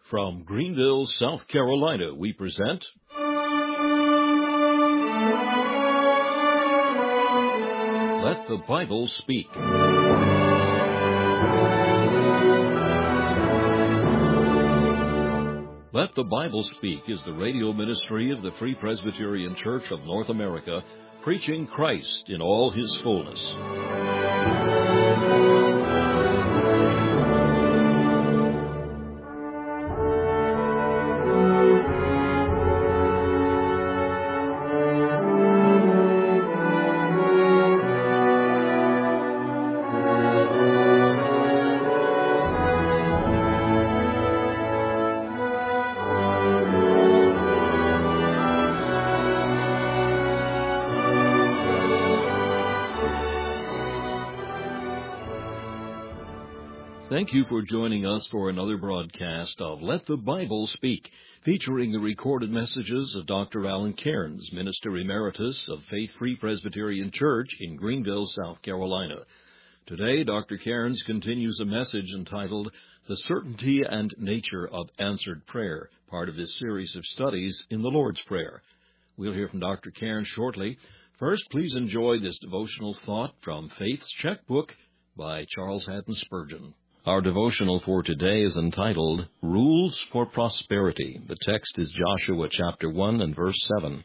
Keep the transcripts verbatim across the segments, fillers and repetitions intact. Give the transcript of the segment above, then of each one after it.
From Greenville, South Carolina, we present Let the Bible Speak. Let the Bible Speak is the radio ministry of the Free Presbyterian Church of North America, preaching Christ in all His fullness. Thank you for joining us for another broadcast of Let the Bible Speak, featuring the recorded messages of Doctor Alan Cairns, Minister Emeritus of Faith Free Presbyterian Church in Greenville, South Carolina. Today, Doctor Cairns continues a message entitled The Certainty and Nature of Answered Prayer, part of this series of studies in the Lord's Prayer. We'll hear from Doctor Cairns shortly. First, please enjoy this devotional thought from Faith's Checkbook by Charles Haddon Spurgeon. Our devotional for today is entitled, Rules for Prosperity. The text is Joshua chapter one and verse seven.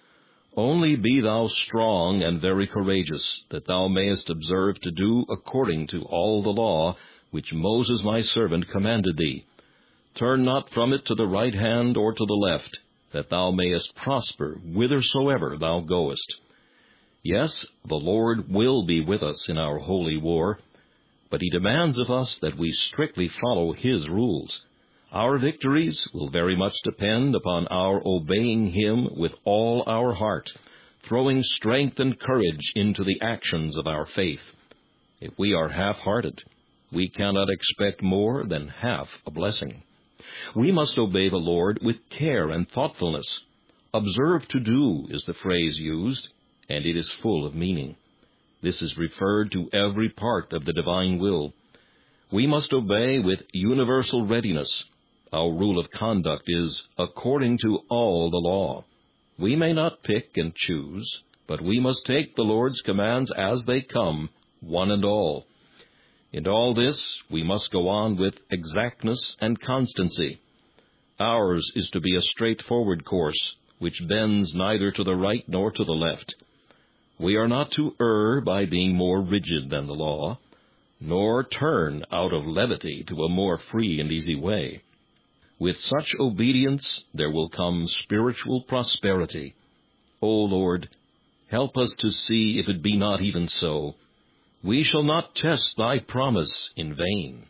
Only be thou strong and very courageous, that thou mayest observe to do according to all the law which Moses my servant commanded thee. Turn not from it to the right hand or to the left, that thou mayest prosper whithersoever thou goest. Yes, the Lord will be with us in our holy war, but He demands of us that we strictly follow His rules. Our victories will very much depend upon our obeying Him with all our heart, throwing strength and courage into the actions of our faith. If we are half-hearted, we cannot expect more than half a blessing. We must obey the Lord with care and thoughtfulness. Observe to do is the phrase used, and it is full of meaning. This is referred to every part of the divine will. We must obey with universal readiness. Our rule of conduct is according to all the law. We may not pick and choose, but we must take the Lord's commands as they come, one and all. In all this, we must go on with exactness and constancy. Ours is to be a straightforward course, which bends neither to the right nor to the left. We are not to err by being more rigid than the law, nor turn out of levity to a more free and easy way. With such obedience there will come spiritual prosperity. O Lord, help us to see if it be not even so. We shall not test Thy promise in vain.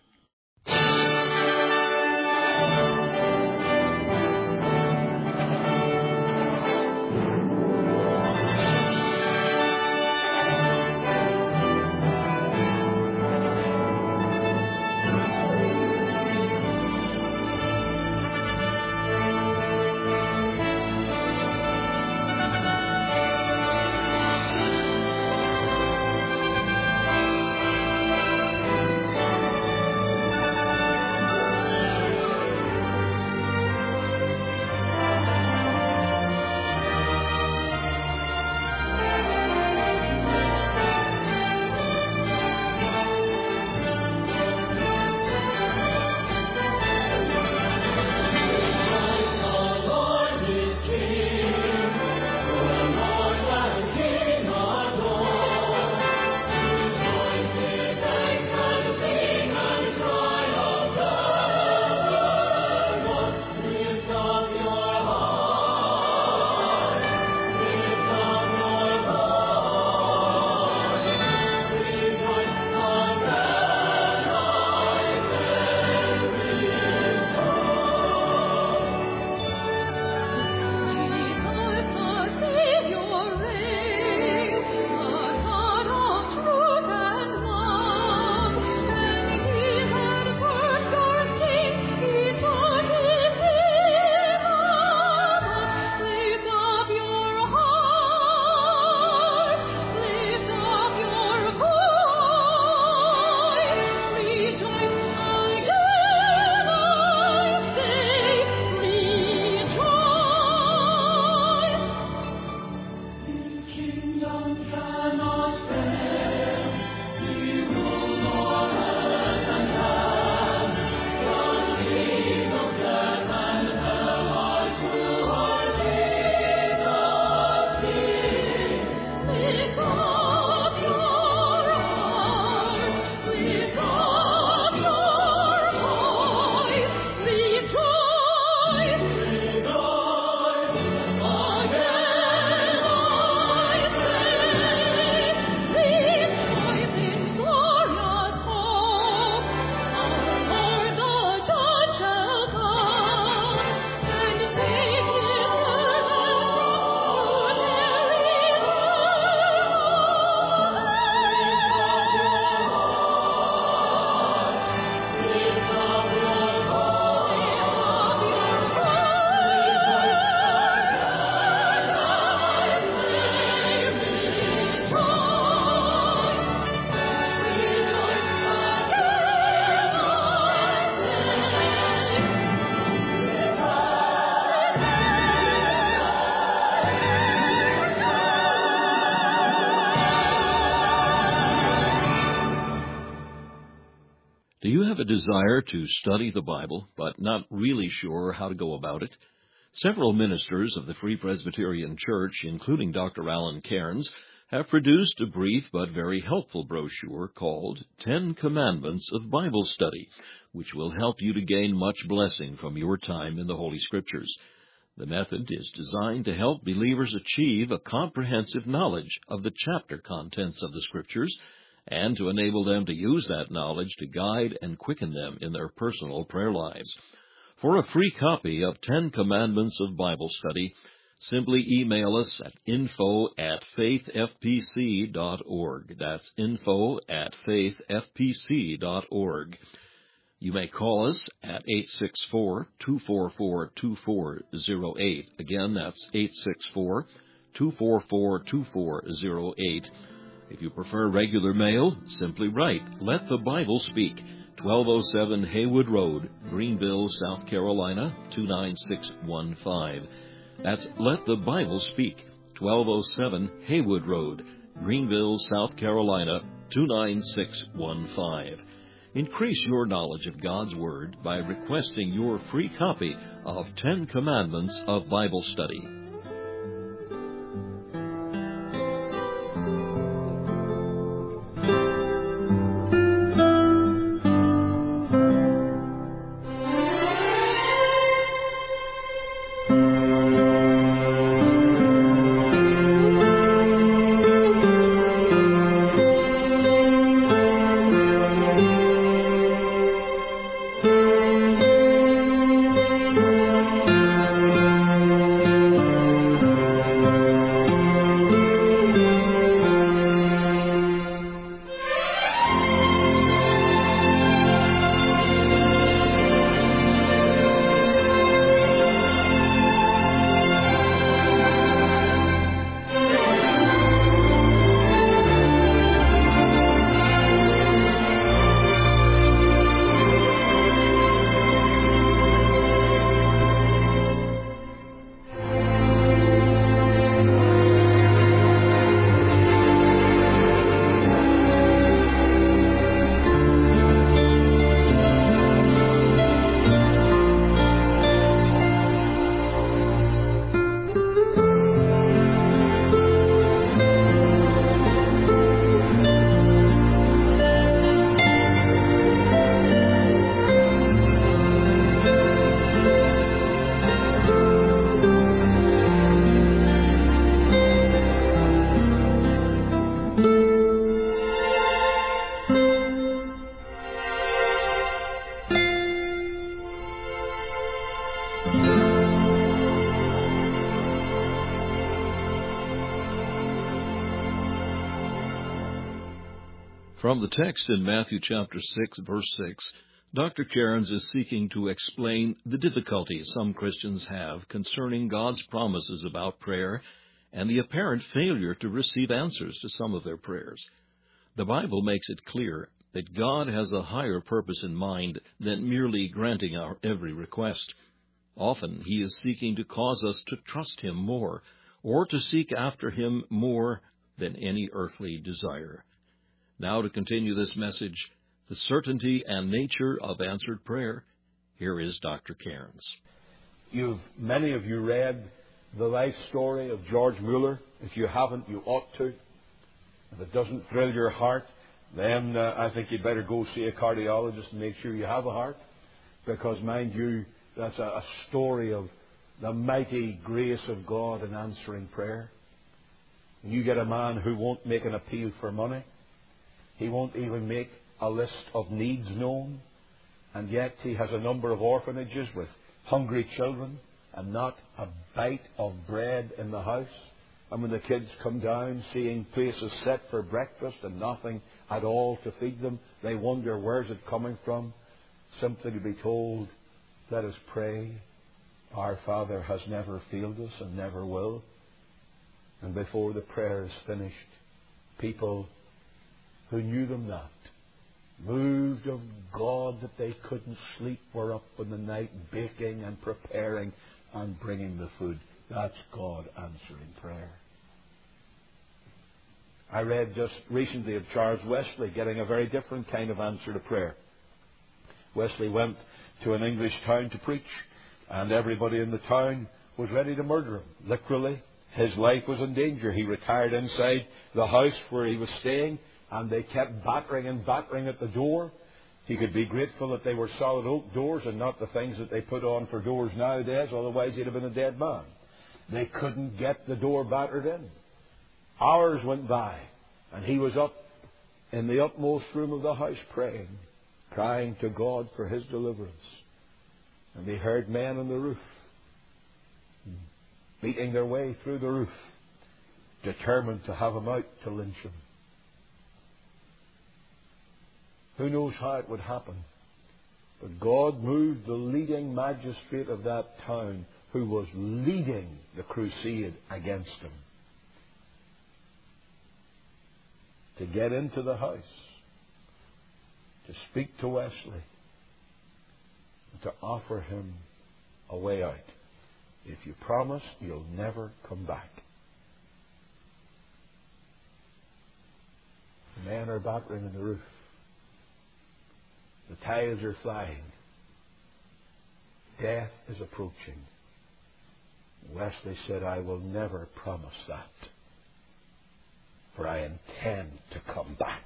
a desire to study the Bible, but not really sure how to go about it? Several ministers of the Free Presbyterian Church, including Doctor Alan Cairns, have produced a brief but very helpful brochure called Ten Commandments of Bible Study, which will help you to gain much blessing from your time in the Holy Scriptures. The method is designed to help believers achieve a comprehensive knowledge of the chapter contents of the Scriptures and to enable them to use that knowledge to guide and quicken them in their personal prayer lives. For a free copy of Ten Commandments of Bible Study, simply email us at info at faithfpc dot org. That's info at faithfpc dot org. You may call us at eight six four, two four four, two four zero eight. Again, that's eight six four, two four four, two four zero eight. If you prefer regular mail, simply write, Let the Bible Speak, twelve oh seven Haywood Road, Greenville, South Carolina, two nine six one five. That's Let the Bible Speak, twelve oh seven Haywood Road, Greenville, South Carolina, two nine six one five. Increase your knowledge of God's Word by requesting your free copy of Ten Commandments of Bible Study. From the text in Matthew chapter six, verse six, Doctor Cairns is seeking to explain the difficulties some Christians have concerning God's promises about prayer and the apparent failure to receive answers to some of their prayers. The Bible makes it clear that God has a higher purpose in mind than merely granting our every request. Often He is seeking to cause us to trust Him more, or to seek after Him more than any earthly desire. Now, to continue this message, The Certainty and Nature of Answered Prayer, here is Doctor Cairns. You've, many of you read the life story of George Mueller. If you haven't, you ought to. If it doesn't thrill your heart, then uh, I think you'd better go see a cardiologist and make sure you have a heart. Because, mind you, that's a, a story of the mighty grace of God in answering prayer. And you get a man who won't make an appeal for money. He won't even make a list of needs known. And yet he has a number of orphanages with hungry children and not a bite of bread in the house. And when the kids come down, seeing places set for breakfast and nothing at all to feed them, they wonder, where's it coming from? Simply to be told, let us pray. Our Father has never failed us and never will. And before the prayer is finished, people who knew them not, moved of God that they couldn't sleep, were up in the night baking and preparing and bringing the food. That's God answering prayer. I read just recently of Charles Wesley getting a very different kind of answer to prayer. Wesley went to an English town to preach, and everybody in the town was ready to murder him. Literally, his life was in danger. He retired inside the house where he was staying, and they kept battering and battering at the door. He could be grateful that they were solid oak doors and not the things that they put on for doors nowadays, otherwise he'd have been a dead man. They couldn't get the door battered in. Hours went by, and he was up in the utmost room of the house praying, crying to God for his deliverance. And they heard men on the roof beating their way through the roof, determined to have him out to lynch him. Who knows how it would happen? But God moved the leading magistrate of that town, who was leading the crusade against him, to get into the house, to speak to Wesley, and to offer him a way out. If you promise, you'll never come back. The men are battering on the roof. The tiles are flying. Death is approaching. Wesley said, I will never promise that, for I intend to come back.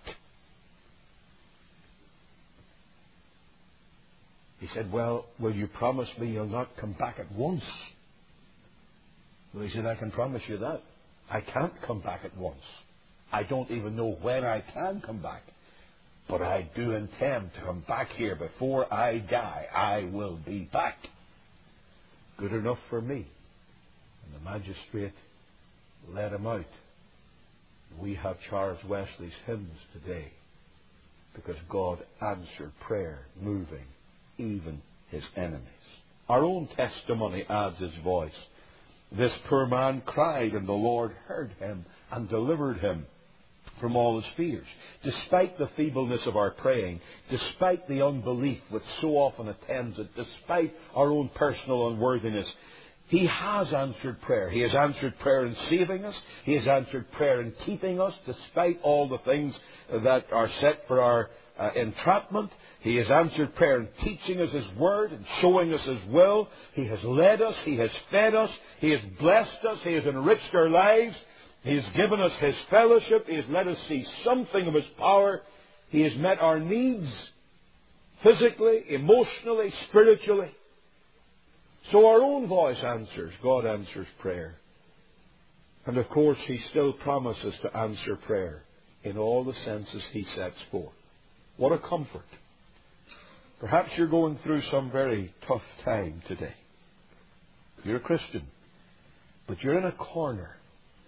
He said, well, will you promise me you'll not come back at once? Well, he said, I can promise you that. I can't come back at once. I don't even know when I can come back. But I do intend to come back here before I die. I will be back. Good enough for me. And the magistrate let him out. We have Charles Wesley's hymns today because God answered prayer, moving even his enemies. Our own testimony adds its voice. This poor man cried, and the Lord heard him and delivered him from all his fears. Despite the feebleness of our praying, despite the unbelief which so often attends it, despite our own personal unworthiness, He has answered prayer. He has answered prayer in saving us. He has answered prayer in keeping us, despite all the things that are set for our uh, entrapment. He has answered prayer in teaching us His Word and showing us His will. He has led us. He has fed us. He has blessed us. He has enriched our lives. He has given us His fellowship. He has let us see something of His power. He has met our needs physically, emotionally, spiritually. So our own voice answers. God answers prayer. And of course, He still promises to answer prayer in all the senses He sets forth. What a comfort. Perhaps you're going through some very tough time today. You're a Christian, but you're in a corner.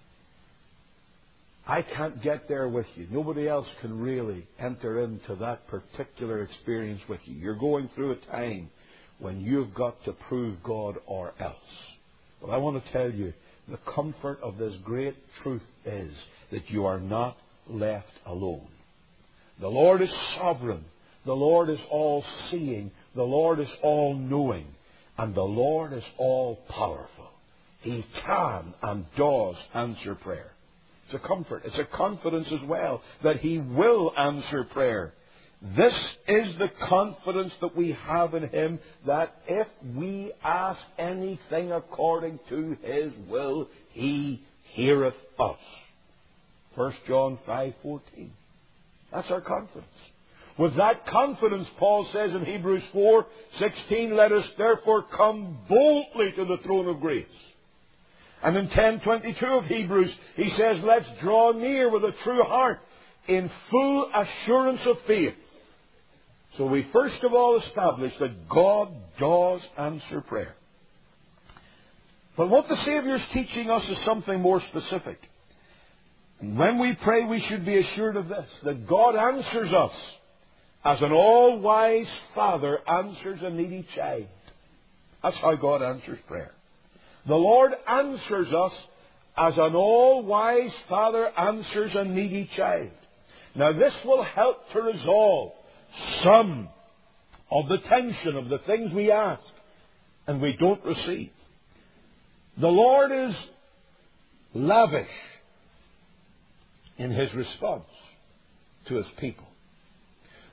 I can't get there with you. Nobody else can really enter into that particular experience with you. You're going through a time when you've got to prove God or else. But I want to tell you, the comfort of this great truth is that you are not left alone. The Lord is sovereign. The Lord is all-seeing. The Lord is all-knowing. And the Lord is all-powerful. He can and does answer prayer. It's a comfort. It's a confidence as well that He will answer prayer. This is the confidence that we have in Him, that if we ask anything according to His will, He heareth us. First John five fourteen. That's our confidence. With that confidence, Paul says in Hebrews four sixteen, let us therefore come boldly to the throne of grace. And in ten twenty-two of Hebrews, he says, let's draw near with a true heart in full assurance of faith. So we first of all establish that God does answer prayer. But what the Savior is teaching us is something more specific. And when we pray, we should be assured of this, that God answers us as an all-wise father answers a needy child. That's how God answers prayer. The Lord answers us as an all-wise father answers a needy child. Now this will help to resolve some of the tension of the things we ask and we don't receive. The Lord is lavish in His response to His people.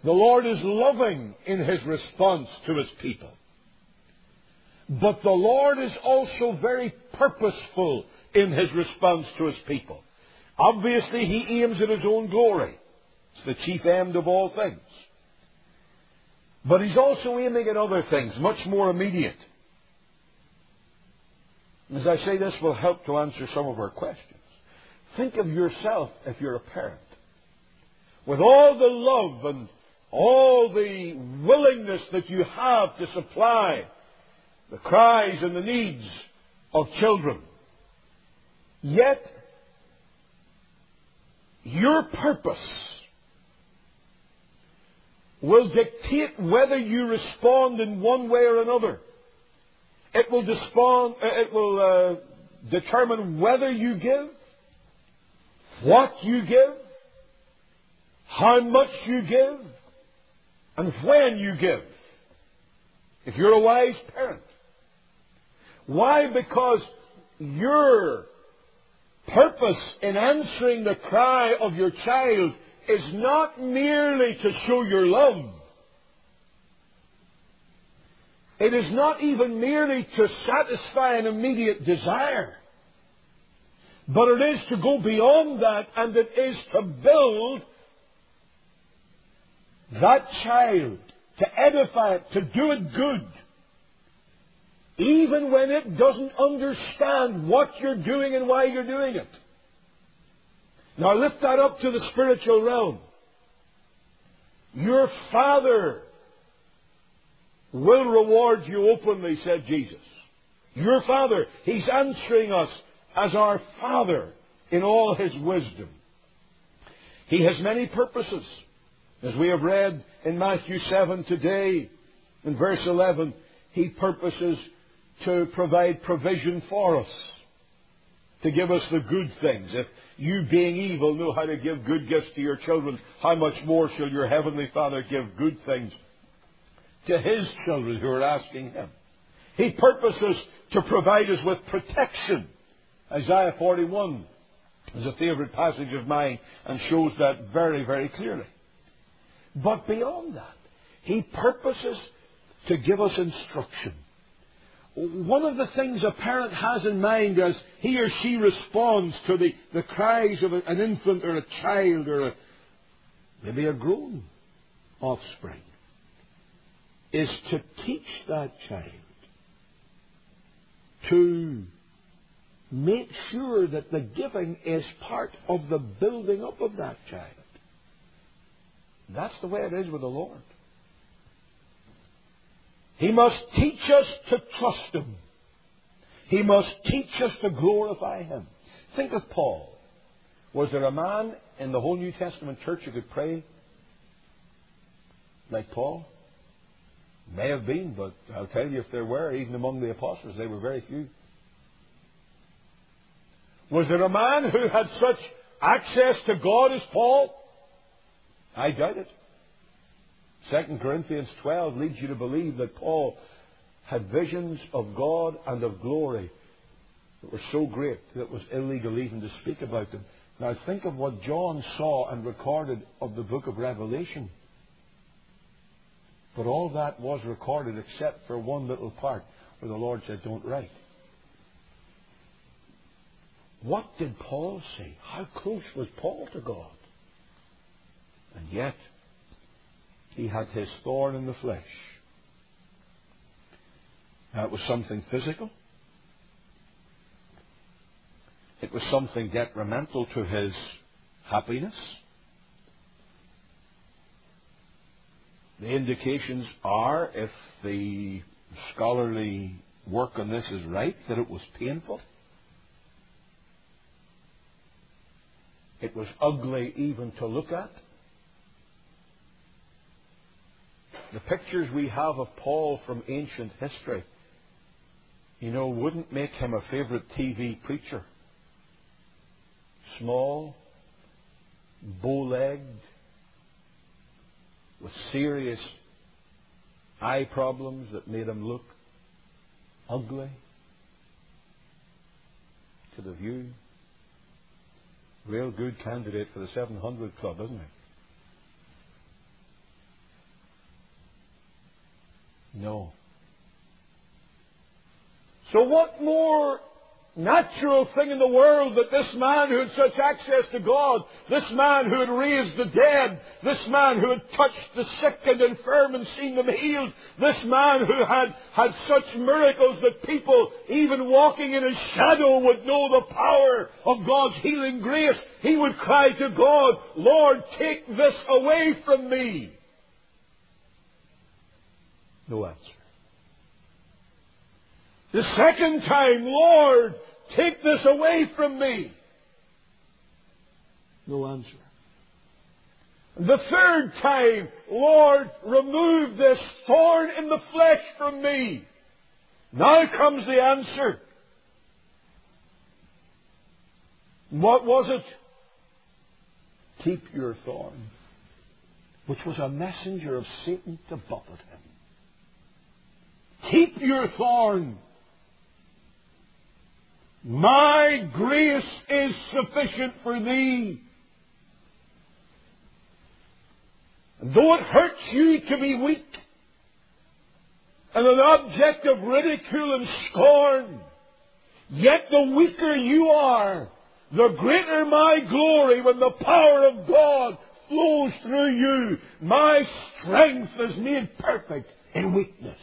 The Lord is loving in His response to His people. But the Lord is also very purposeful in His response to His people. Obviously, He aims at His own glory. It's the chief end of all things. But He's also aiming at other things, much more immediate. As I say, this will help to answer some of our questions. Think of yourself if you're a parent. With all the love and all the willingness that you have to supply the cries and the needs of children. Yet, your purpose will dictate whether you respond in one way or another. It will, despond, it will uh, determine whether you give, what you give, how much you give, and when you give. If you're a wise parent. Why? Because your purpose in answering the cry of your child is not merely to show your love. It is not even merely to satisfy an immediate desire. But it is to go beyond that, and it is to build that child, to edify it, to do it good. Even when it doesn't understand what you're doing and why you're doing it. Now lift that up to the spiritual realm. Your Father will reward you openly, said Jesus. Your Father, He's answering us as our Father in all His wisdom. He has many purposes. As we have read in Matthew seven today, in verse eleven, He purposes to provide provision for us, to give us the good things. If you, being evil, know how to give good gifts to your children, how much more shall your Heavenly Father give good things to His children who are asking Him? He purposes to provide us with protection. Isaiah forty-one is a favourite passage of mine and shows that very, very clearly. But beyond that, He purposes to give us instruction. One of the things a parent has in mind as he or she responds to the, the cries of a, an infant or a child or a, maybe a grown offspring is to teach that child to make sure that the giving is part of the building up of that child. That's the way it is with the Lord. He must teach us to trust Him. He must teach us to glorify Him. Think of Paul. Was there a man in the whole New Testament church who could pray like Paul? May have been, but I'll tell you, if there were, even among the apostles, they were very few. Was there a man who had such access to God as Paul? I doubt it. Second Corinthians twelve leads you to believe that Paul had visions of God and of glory that were so great that it was illegal even to speak about them. Now think of what John saw and recorded of the book of Revelation. But all that was recorded except for one little part where the Lord said, don't write. What did Paul see? How close was Paul to God? And yet, he had his thorn in the flesh. Now, it was something physical. It was something detrimental to his happiness. The indications are, if the scholarly work on this is right, that it was painful. It was ugly even to look at. The pictures we have of Paul from ancient history, you know, wouldn't make him a favourite T V preacher. Small, bow-legged, with serious eye problems that made him look ugly to the view. Real good candidate for the seven hundred Club, isn't he? No. So what more natural thing in the world that this man who had such access to God, this man who had raised the dead, this man who had touched the sick and infirm and seen them healed, this man who had had such miracles that people, even walking in his shadow, would know the power of God's healing grace, he would cry to God, Lord, take this away from me. No answer. The second time, Lord, take this away from me. No answer. The third time, Lord, remove this thorn in the flesh from me. Now comes the answer. What was it? Keep your thorn, which was a messenger of Satan to buffet him. Keep your thorn. My grace is sufficient for thee. And though it hurts you to be weak and an object of ridicule and scorn, yet the weaker you are, the greater my glory when the power of God flows through you. My strength is made perfect in weakness.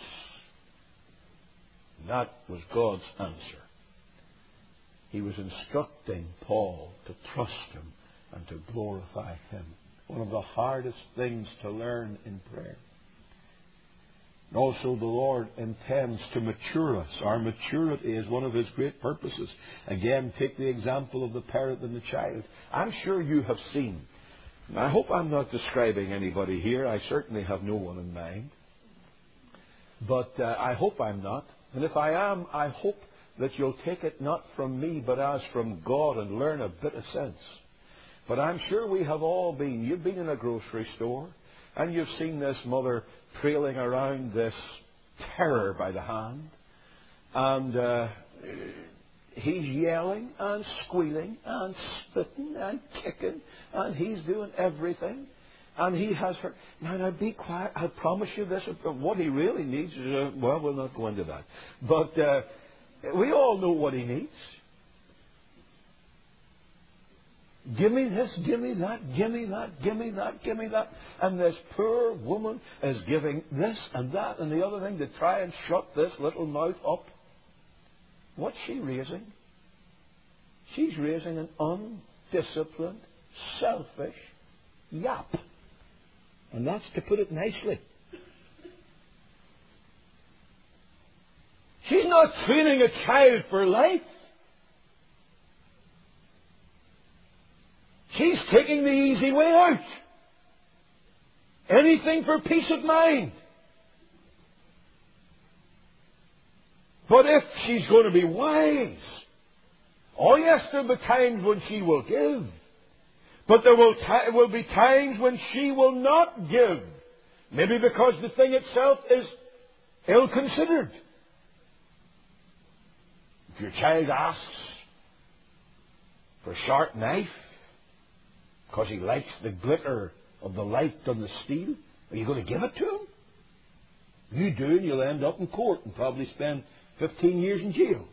That was God's answer. He was instructing Paul to trust Him and to glorify Him. One of the hardest things to learn in prayer. And also the Lord intends to mature us. Our maturity is one of His great purposes. Again, take the example of the parent and the child. I'm sure you have seen. I hope I'm not describing anybody here. I certainly have no one in mind. But uh, I hope I'm not. And if I am, I hope that you'll take it not from me, but as from God, and learn a bit of sense. But I'm sure we have all been. You've been in a grocery store, and you've seen this mother trailing around this terror by the hand. And uh, he's yelling and squealing and spitting and kicking, and he's doing everything. And he has her. Now, now, be quiet. I promise you this. What he really needs is, uh, well, we'll not go into that. But uh, we all know what he needs. Give me this, give me that, give me that, give me that, give me that. And this poor woman is giving this and that and the other thing to try and shut this little mouth up. What's she raising? She's raising an undisciplined, selfish yap. And that's to put it nicely. She's not training a child for life. She's taking the easy way out. Anything for peace of mind. But if she's going to be wise, oh yes, there will be times when she will give. But there will, t- will be times when she will not give. Maybe because the thing itself is ill-considered. If your child asks for a sharp knife because he likes the glitter of the light on the steel, are you going to give it to him? You do, and you'll end up in court and probably spend fifteen years in jail.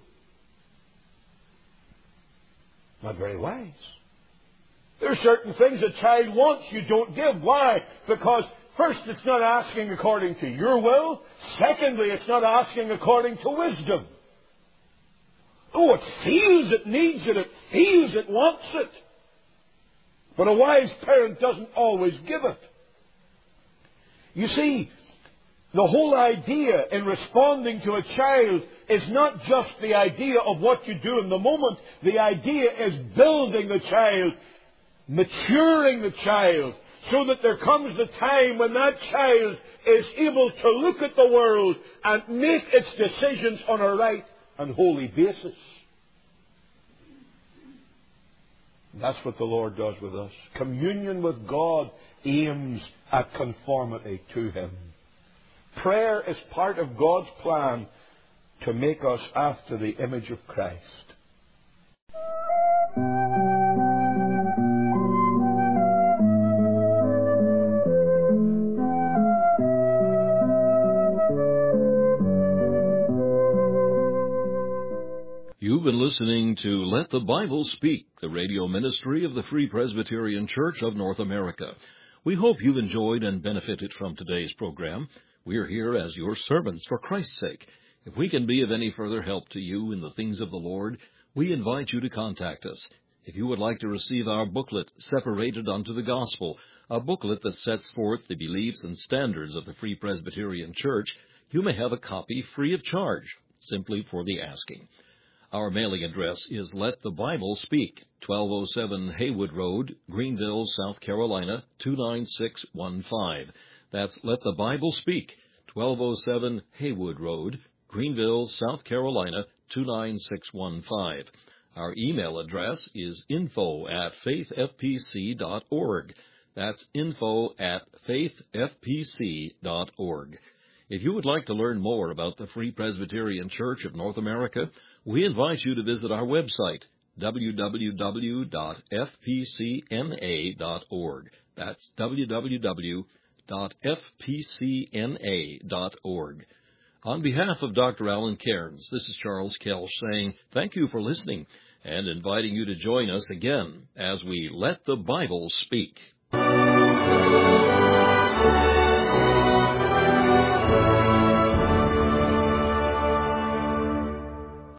Not very wise. There are certain things a child wants you don't give. Why? Because first, it's not asking according to your will. Secondly, it's not asking according to wisdom. Oh, it feels it needs it. It feels it wants it. But a wise parent doesn't always give it. You see, the whole idea in responding to a child is not just the idea of what you do in the moment. The idea is building the child, maturing the child, so that there comes the time when that child is able to look at the world and make its decisions on a right and holy basis. That's what the Lord does with us. Communion with God aims at conformity to Him. Prayer is part of God's plan to make us after the image of Christ. You've been listening to Let the Bible Speak, the radio ministry of the Free Presbyterian Church of North America. We hope you've enjoyed and benefited from today's program. We're here as your servants for Christ's sake. If we can be of any further help to you in the things of the Lord, we invite you to contact us. If you would like to receive our booklet, Separated Unto the Gospel, a booklet that sets forth the beliefs and standards of the Free Presbyterian Church, you may have a copy free of charge, simply for the asking. Our mailing address is Let the Bible Speak, twelve oh seven Haywood Road, Greenville, South Carolina, two nine six one five. That's Let the Bible Speak, twelve oh seven Haywood Road, Greenville, South Carolina, two nine six one five. Our email address is info at faith f p c dot org. That's info at faith f p c dot org. If you would like to learn more about the Free Presbyterian Church of North America, we invite you to visit our website, w w w dot f p c n a dot org. That's w w w dot f p c n a dot org. On behalf of Doctor Alan Cairns, this is Charles Kelch saying thank you for listening and inviting you to join us again as we Let the Bible Speak.